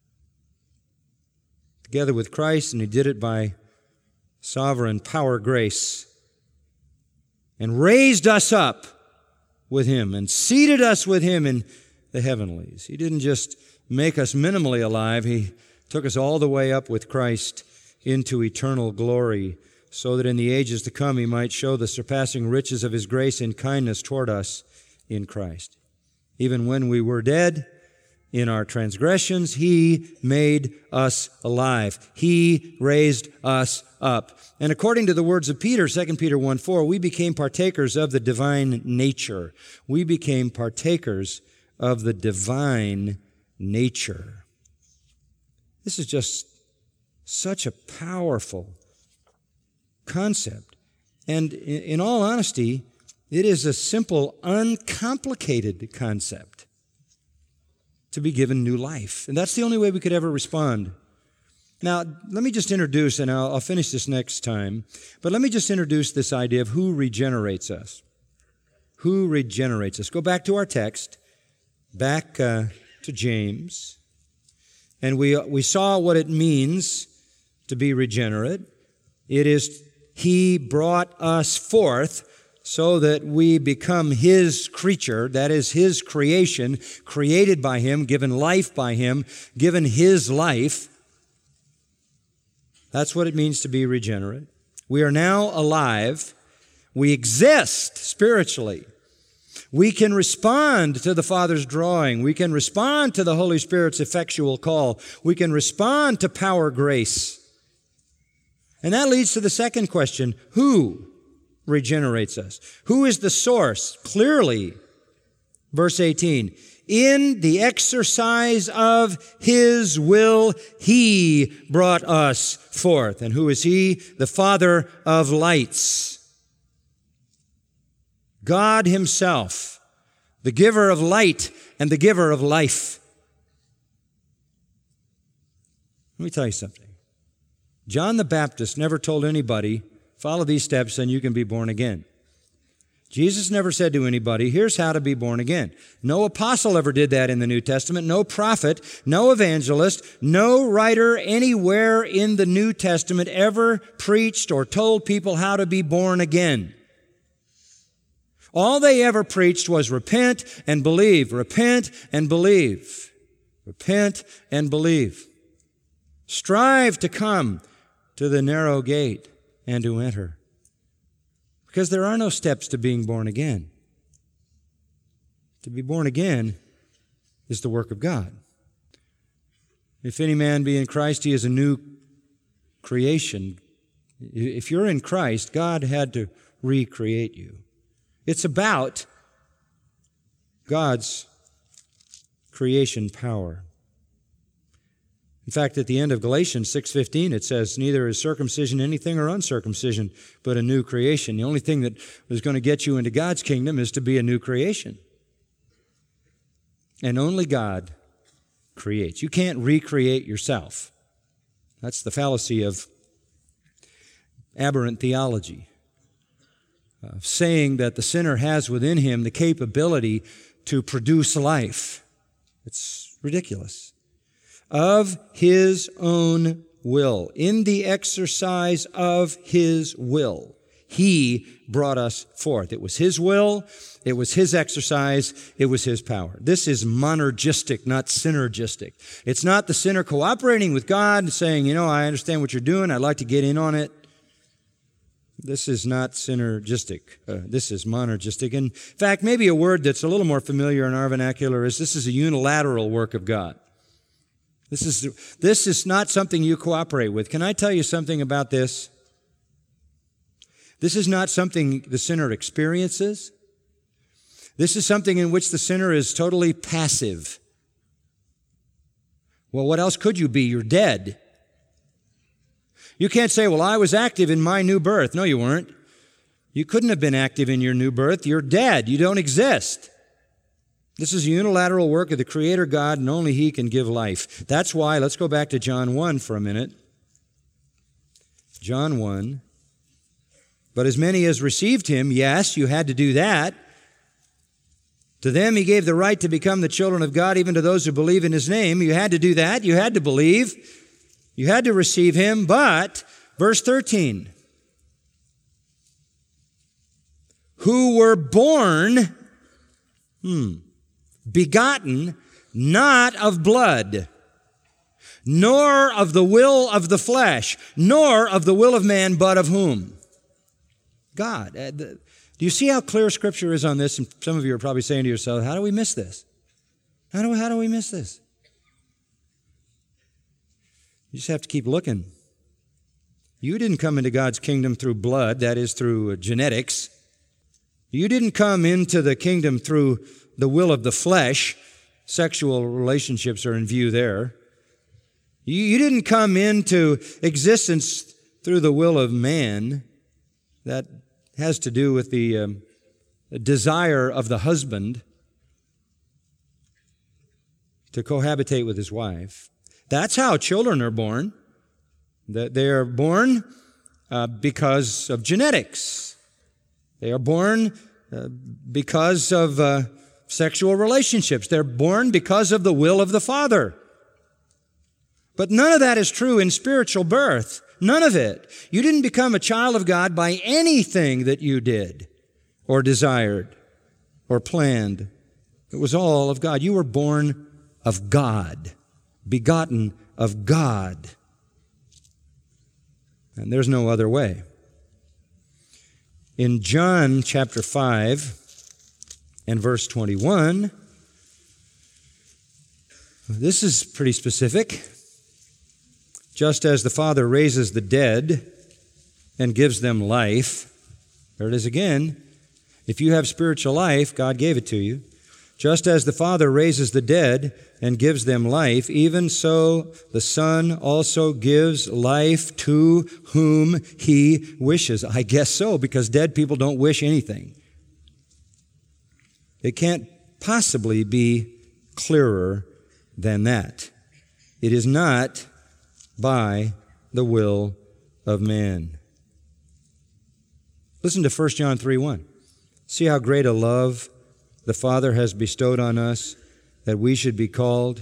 Together with Christ, and He did it by sovereign power, grace, and raised us up with Him and seated us with Him in the heavenlies. He didn't just make us minimally alive. He took us all the way up with Christ into eternal glory, so that in the ages to come He might show the surpassing riches of His grace and kindness toward us in Christ. Even when we were dead in our transgressions, He made us alive. He raised us up. And according to the words of Peter, 2 Peter 1:4, we became partakers of the divine nature. We became partakers of the divine nature. This is just such a powerful concept. And in all honesty, it is a simple, uncomplicated concept to be given new life. And that's the only way we could ever respond. Now, let me just introduce, and I'll finish this next time, but let me just introduce this idea of who regenerates us. Who regenerates us? Go back to our text, back to James, and we saw what it means to be regenerate. It is He brought us forth so that we become His creature, that is His creation, created by Him, given life by Him, given His life. That's what it means to be regenerate. We are now alive. We exist spiritually. We can respond to the Father's drawing. We can respond to the Holy Spirit's effectual call. We can respond to power grace. And that leads to the second question, who regenerates us? Who is the source? Clearly, verse 18, in the exercise of His will, He brought us forth. And who is He? The Father of lights. God Himself, the giver of light and the giver of life. Let me tell you something. John the Baptist never told anybody, follow these steps and you can be born again. Jesus never said to anybody, here's how to be born again. No apostle ever did that in the New Testament. No prophet, no evangelist, no writer anywhere in the New Testament ever preached or told people how to be born again. All they ever preached was repent and believe, repent and believe, repent and believe. Strive to come to the narrow gate and to enter. Because there are no steps to being born again. To be born again is the work of God. If any man be in Christ, he is a new creation. If you're in Christ, God had to recreate you. It's about God's creation power. In fact, at the end of Galatians 6:15, it says, neither is circumcision anything or uncircumcision, but a new creation. The only thing that is going to get you into God's kingdom is to be a new creation. And only God creates. You can't recreate yourself. That's the fallacy of aberrant theology, of saying that the sinner has within him the capability to produce life. It's ridiculous. Of His own will, in the exercise of His will, He brought us forth. It was His will, it was His exercise, it was His power. This is monergistic, not synergistic. It's not the sinner cooperating with God and saying, I understand what you're doing, I'd like to get in on it. This is not synergistic. This is monergistic. In fact, maybe a word that's a little more familiar in our vernacular is this is a unilateral work of God. This is not something you cooperate with. Can I tell you something about this? This is not something the sinner experiences. This is something in which the sinner is totally passive. Well, what else could you be? You're dead. You can't say, well, I was active in my new birth. No, you weren't. You couldn't have been active in your new birth. You're dead. You don't exist. This is a unilateral work of the Creator God, and only He can give life. That's why, let's go back to John 1 for a minute. John 1. But as many as received Him, yes, you had to do that. To them He gave the right to become the children of God, even to those who believe in His name. You had to do that. You had to believe. You had to receive Him. But, verse 13, who were born, begotten, not of blood, nor of the will of the flesh, nor of the will of man, but of whom? God. Do you see how clear Scripture is on this? And some of you are probably saying to yourself, how do we miss this? How do we miss this? You just have to keep looking. You didn't come into God's kingdom through blood, that is through genetics. You didn't come into the kingdom through the will of the flesh. Sexual relationships are in view there. You didn't come into existence through the will of man. That has to do with the desire of the husband to cohabitate with his wife. That's how children are born. They are born because of genetics. They are born because of sexual relationships. They're born because of the will of the Father. But none of that is true in spiritual birth. None of it. You didn't become a child of God by anything that you did or desired or planned. It was all of God. You were born of God, begotten of God. And there's no other way. In John chapter 5 and verse 21, this is pretty specific. Just as the Father raises the dead and gives them life, there it is again. If you have spiritual life, God gave it to you. Just as the Father raises the dead and gives them life, even so the Son also gives life to whom He wishes. I guess so, because dead people don't wish anything. It can't possibly be clearer than that. It is not by the will of man. Listen to 1 John 3:1. See how great a love the Father has bestowed on us, that we should be called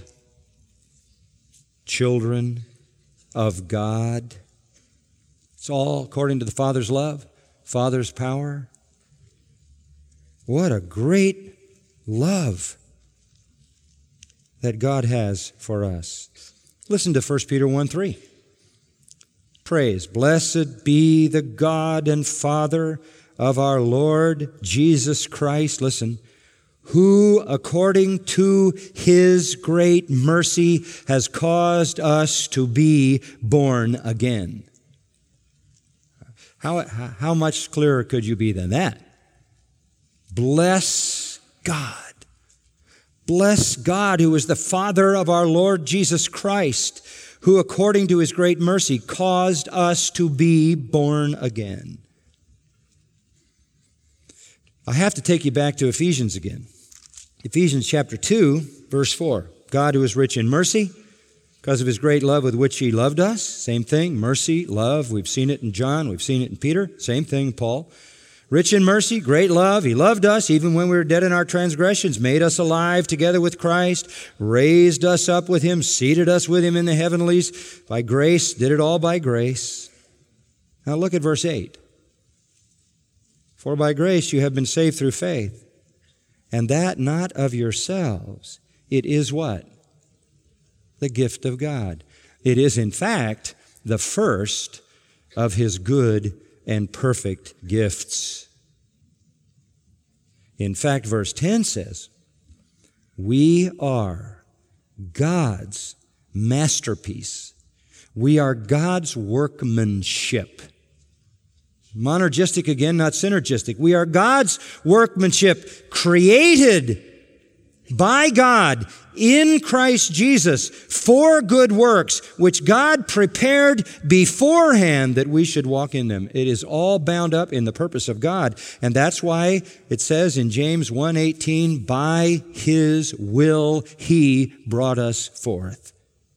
children of God. It's all according to the Father's love, Father's power. What a great love that God has for us. Listen to 1 Peter 1:3. Praise, blessed be the God and Father of our Lord Jesus Christ, listen, who according to His great mercy has caused us to be born again. How much clearer could you be than that? Bless God. Bless God, who is the Father of our Lord Jesus Christ, who according to His great mercy caused us to be born again. I have to take you back to Ephesians again. Ephesians chapter 2, verse 4. God, who is rich in mercy, because of His great love with which He loved us. Same thing, mercy, love. We've seen it in John. We've seen it in Peter. Same thing, Paul. Rich in mercy, great love. He loved us even when we were dead in our transgressions, made us alive together with Christ, raised us up with Him, seated us with Him in the heavenlies. By grace, did it all by grace. Now look at verse 8. For by grace you have been saved through faith, and that not of yourselves. It is what? The gift of God. It is, in fact, the first of His good and perfect gifts. In fact, verse 10 says, we are God's masterpiece. We are God's workmanship. Monergistic again, not synergistic. We are God's workmanship, created by God in Christ Jesus for good works, which God prepared beforehand that we should walk in them. It is all bound up in the purpose of God. And that's why it says in James 1:18, by His will He brought us forth.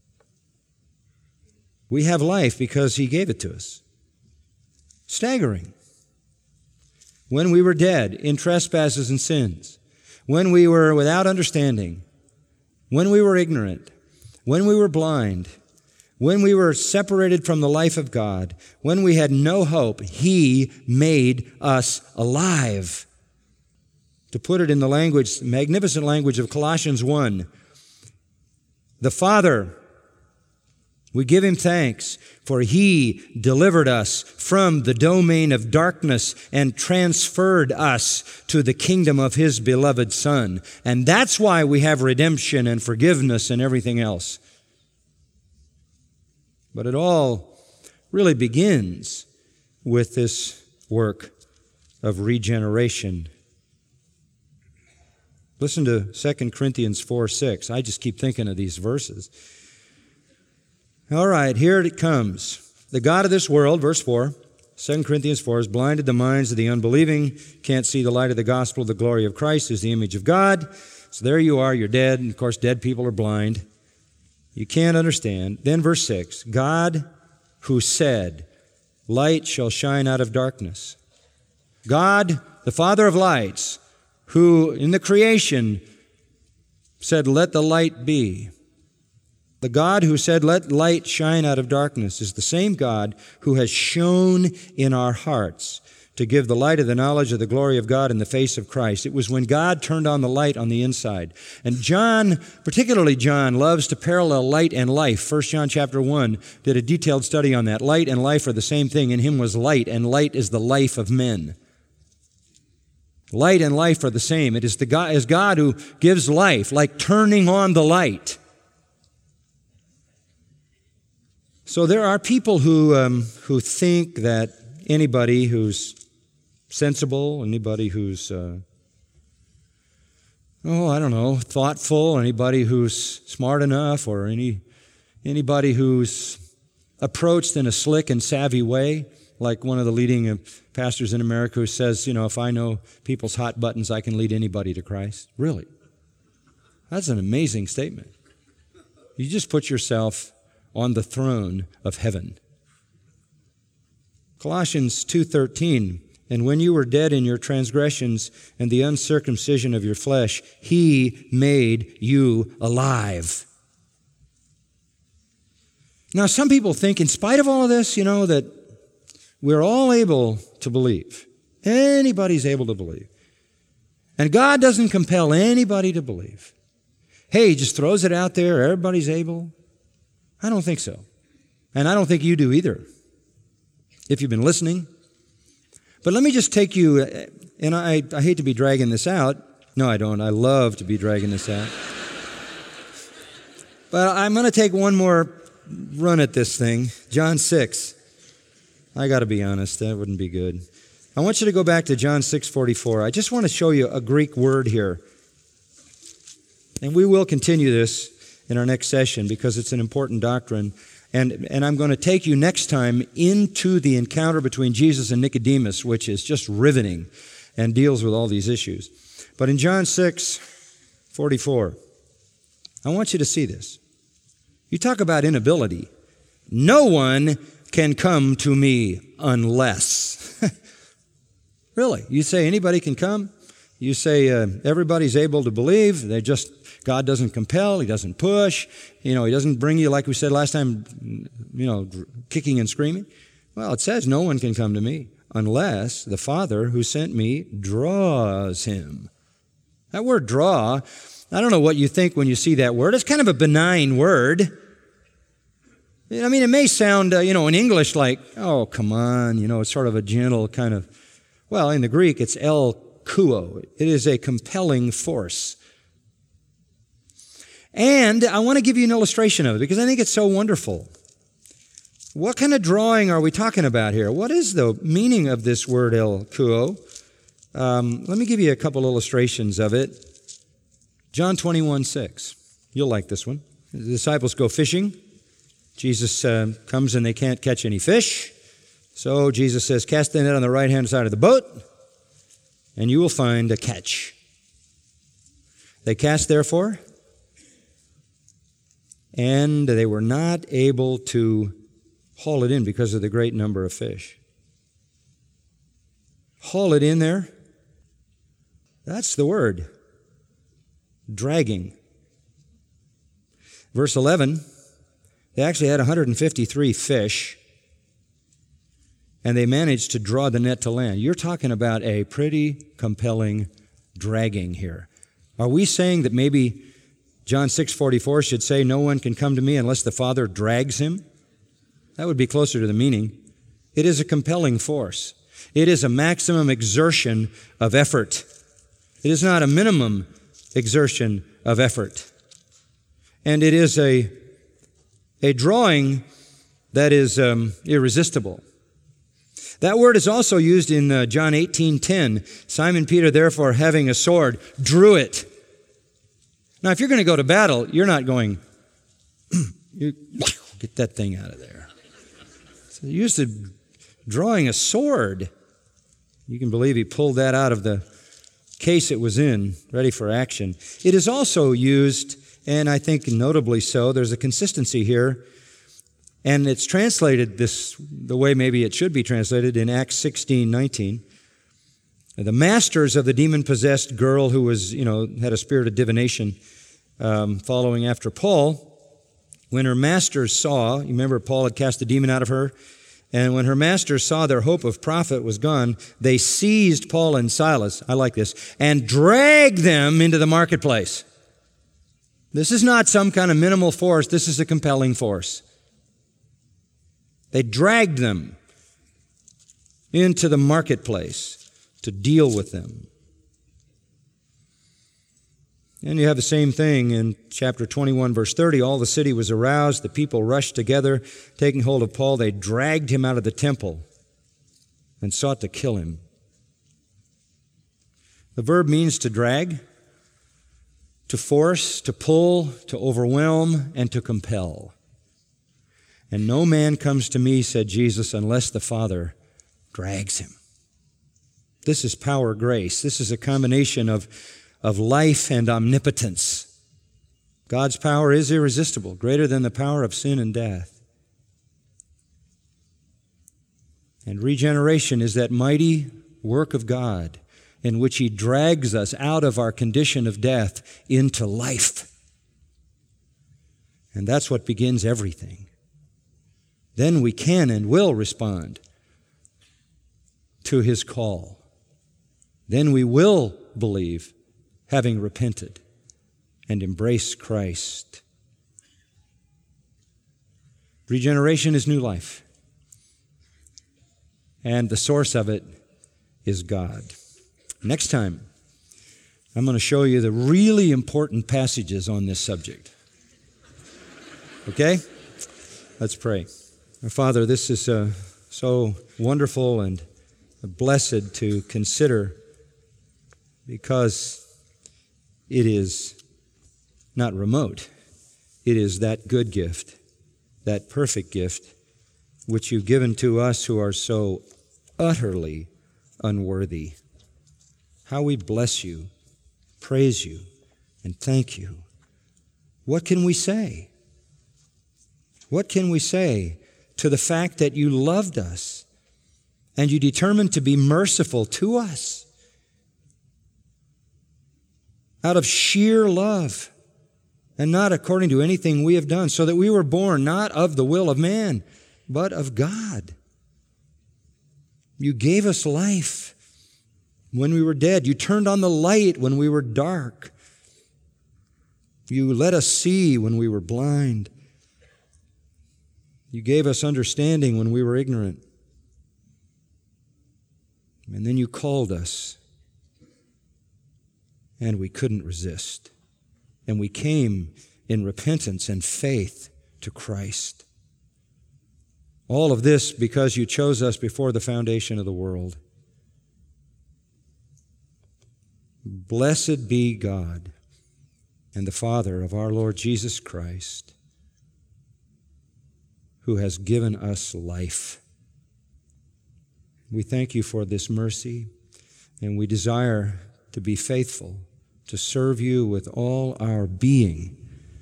We have life because He gave it to us. Staggering. When we were dead in trespasses and sins, when we were without understanding, when we were ignorant, when we were blind, when we were separated from the life of God, when we had no hope, He made us alive. To put it in the language, magnificent language of Colossians 1, the Father, we give Him thanks, for He delivered us from the domain of darkness and transferred us to the kingdom of His beloved Son. And that's why we have redemption and forgiveness and everything else. But it all really begins with this work of regeneration. Listen to 2 Corinthians 4:6. I just keep thinking of these verses. All right, here it comes. The God of this world, verse 4, 2 Corinthians 4, has blinded the minds of the unbelieving, can't see the light of the gospel, the glory of Christ is the image of God. So there you are, you're dead, and of course dead people are blind. You can't understand. Then verse 6, God who said, light shall shine out of darkness. God, the Father of lights, who in the creation said, let the light be. The God who said, let light shine out of darkness is the same God who has shone in our hearts to give the light of the knowledge of the glory of God in the face of Christ. It was when God turned on the light on the inside. And John, particularly John, loves to parallel light and life. 1 John chapter 1 did a detailed study on that. Light and life are the same thing. In him was light, and light is the life of men. Light and life are the same. It is God who gives life, like turning on the light. So there are people who think that anybody who's sensible, anybody who's, thoughtful, anybody who's smart enough, or anybody who's approached in a slick and savvy way, like one of the leading pastors in America who says, if I know people's hot buttons, I can lead anybody to Christ. Really? That's an amazing statement. You just put yourself on the throne of heaven. Colossians 2:13, and when you were dead in your transgressions and the uncircumcision of your flesh, he made you alive. Now, some people think, in spite of all of this, that we're all able to believe. Anybody's able to believe. And God doesn't compel anybody to believe. Hey, he just throws it out there, everybody's able. I don't think so. And I don't think you do either, if you've been listening. But let me just take you, and I hate to be dragging this out. No, I don't. I love to be dragging this out. But I'm going to take one more run at this thing. John 6. I got to be honest, that wouldn't be good. I want you to go back to John 6:44. I just want to show you a Greek word here. And we will continue this in our next session because it's an important doctrine. And I'm going to take you next time into the encounter between Jesus and Nicodemus, which is just riveting and deals with all these issues. But in John 6:44, I want you to see this. You talk about inability. No one can come to me unless. Really? You say anybody can come? You say everybody's able to believe. God doesn't compel. He doesn't push. He doesn't bring you, like we said last time, kicking and screaming. Well, it says no one can come to me unless the Father who sent me draws him. That word draw, I don't know what you think when you see that word. It's kind of a benign word. I mean, it may sound, in English like, oh, come on, it's sort of a gentle kind of, well, in the Greek, it's el kuo. It is a compelling force. And I want to give you an illustration of it because I think it's so wonderful. What kind of drawing are we talking about here? What is the meaning of this word el kuo? Let me give you a couple illustrations of it. John 21:6. You'll like this one. The disciples go fishing. Jesus comes and they can't catch any fish. So Jesus says, cast the net on the right-hand side of the boat, and you will find a catch. They cast, therefore, and they were not able to haul it in because of the great number of fish. Haul it in there. That's the word. Dragging. Verse 11, they actually had 153 fish, and they managed to draw the net to land. You're talking about a pretty compelling dragging here. Are we saying that maybe John 6:44 should say, no one can come to me unless the Father drags him? That would be closer to the meaning. It is a compelling force. It is a maximum exertion of effort. It is not a minimum exertion of effort. And it is a drawing that is irresistible. That word is also used in John 18:10. Simon Peter, therefore, having a sword, drew it. Now, if you're going to go to battle, you're not going, Get that thing out of there. So they're used to drawing a sword. You can believe he pulled that out of the case it was in, ready for action. It is also used, and I think notably so, there's a consistency here, and it's translated the way maybe it should be translated in Acts 16:19. The masters of the demon-possessed girl who was, had a spirit of divination following after Paul, when her masters saw, you remember Paul had cast the demon out of her, and when her masters saw their hope of profit was gone, they seized Paul and Silas, I like this, and dragged them into the marketplace. This is not some kind of minimal force, this is a compelling force. They dragged them into the marketplace to deal with them. And you have the same thing in chapter 21, verse 30. All the city was aroused. The people rushed together. Taking hold of Paul, they dragged him out of the temple and sought to kill him. The verb means to drag, to force, to pull, to overwhelm, and to compel. And no man comes to me, said Jesus, unless the Father drags him. This is power grace. This is a combination of life and omnipotence. God's power is irresistible, greater than the power of sin and death. And regeneration is that mighty work of God in which He drags us out of our condition of death into life. And that's what begins everything. Then we can and will respond to His call. Then we will believe, having repented, and embrace Christ. Regeneration is new life, and the source of it is God. Next time, I'm going to show you the really important passages on this subject. Okay? Let's pray. Our Father, this is so wonderful and blessed to consider, because it is not remote. It is that good gift, that perfect gift, which you've given to us who are so utterly unworthy. How we bless you, praise you, and thank you. What can we say? What can we say to the fact that you loved us and you determined to be merciful to us out of sheer love and not according to anything we have done, so that we were born not of the will of man, but of God. You gave us life when we were dead. You turned on the light when we were dark. You let us see when we were blind. You gave us understanding when we were ignorant. And then you called us, and we couldn't resist. And we came in repentance and faith to Christ. All of this because you chose us before the foundation of the world. Blessed be God and the Father of our Lord Jesus Christ, who has given us life. We thank you for this mercy, and we desire to be faithful, to serve you with all our being.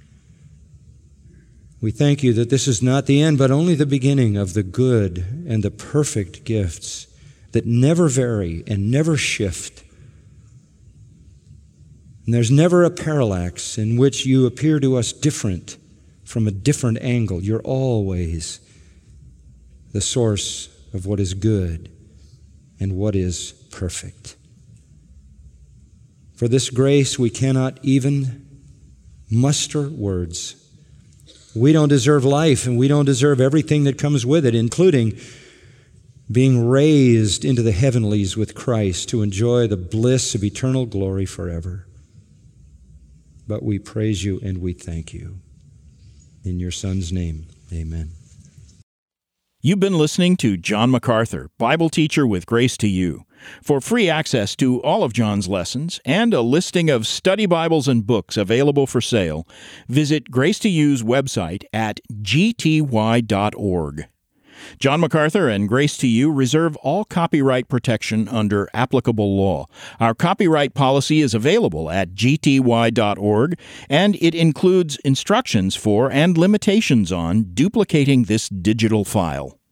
We thank you that this is not the end, but only the beginning of the good and the perfect gifts that never vary and never shift. And there's never a parallax in which you appear to us different from a different angle. You're always the source of what is good and what is perfect. For this grace, we cannot even muster words. We don't deserve life, and we don't deserve everything that comes with it, including being raised into the heavenlies with Christ to enjoy the bliss of eternal glory forever. But we praise you and we thank you. In your Son's name, amen. You've been listening to John MacArthur, Bible teacher with Grace to You. For free access to all of John's lessons and a listing of study Bibles and books available for sale, visit Grace to You's website at gty.org. John MacArthur and Grace to You reserve all copyright protection under applicable law. Our copyright policy is available at gty.org, and it includes instructions for and limitations on duplicating this digital file.